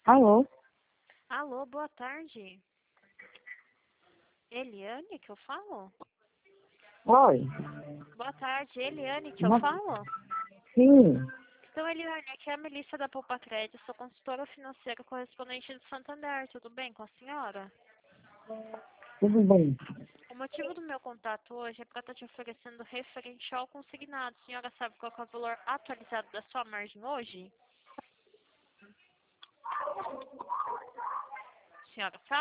Alô? Alô, boa tarde. Eliane que eu falo? Oi? Boa tarde, Eliane que eu Não- falo? Sim, Então, Eliane, aqui é a Melissa da Poupa Crédito, sou consultora financeira correspondente do Santander, tudo bem com a senhora? tudo bem. O motivo do meu contato hoje é para estar te oferecendo referente ao consignado. A senhora sabe qual que é o valor atualizado da sua margem hoje? A senhora sabe?